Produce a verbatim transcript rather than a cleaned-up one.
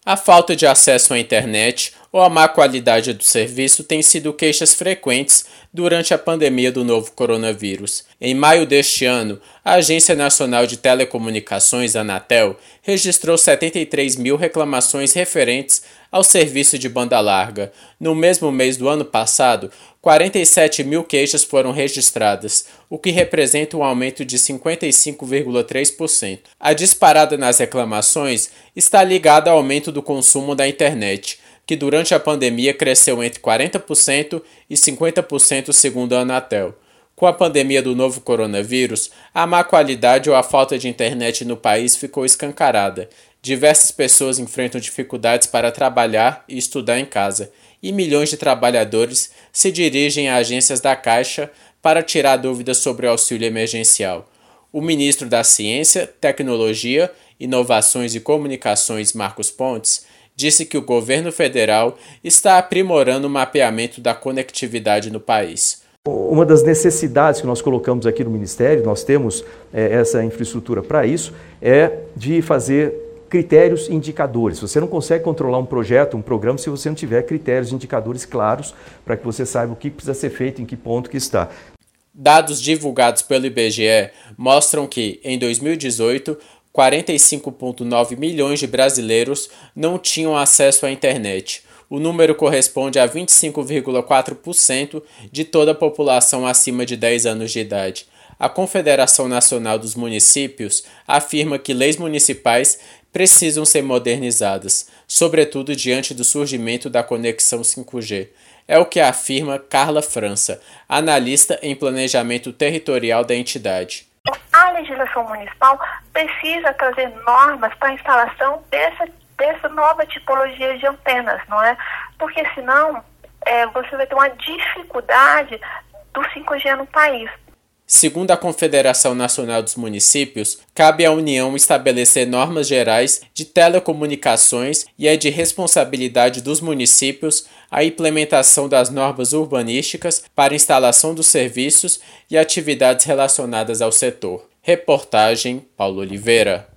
A falta de acesso à internet ou a má qualidade do serviço têm sido queixas frequentes durante a pandemia do novo coronavírus. Em maio deste ano, a Agência Nacional de Telecomunicações, Anatel, registrou setenta e três mil reclamações referentes ao serviço de banda larga. No mesmo mês do ano passado, quarenta e sete mil queixas foram registradas, o que representa um aumento de cinquenta e cinco vírgula três por cento. A disparada nas reclamações está ligada ao aumento do consumo da internet, que durante a pandemia cresceu entre quarenta por cento e cinquenta por cento segundo a Anatel. Com a pandemia do novo coronavírus, a má qualidade ou a falta de internet no país ficou escancarada. Diversas pessoas enfrentam dificuldades para trabalhar e estudar em casa, e milhões de trabalhadores se dirigem a agências da Caixa para tirar dúvidas sobre o auxílio emergencial. O ministro da Ciência, Tecnologia, Inovações e Comunicações, Marcos Pontes, disse que o governo federal está aprimorando o mapeamento da conectividade no país. Uma das necessidades que nós colocamos aqui no Ministério, nós temos é, essa infraestrutura para isso, é de fazer critérios e indicadores. Você não consegue controlar um projeto, um programa, se você não tiver critérios e indicadores claros para que você saiba o que precisa ser feito, em que ponto que está. Dados divulgados pelo I B G E mostram que, em dois mil e dezoito, quarenta e cinco vírgula nove milhões de brasileiros não tinham acesso à internet. O número corresponde a vinte e cinco vírgula quatro por cento de toda a população acima de dez anos de idade. A Confederação Nacional dos Municípios afirma que leis municipais precisam ser modernizadas, sobretudo diante do surgimento da conexão cinco G. É o que afirma Carla França, analista em planejamento territorial da entidade. A legislação municipal precisa trazer normas para a instalação dessa, dessa nova tipologia de antenas, não é? Porque senão é, você vai ter uma dificuldade do cinco G no país. Segundo a Confederação Nacional dos Municípios, cabe à União estabelecer normas gerais de telecomunicações e é de responsabilidade dos municípios a implementação das normas urbanísticas para instalação dos serviços e atividades relacionadas ao setor. Reportagem Paulo Oliveira.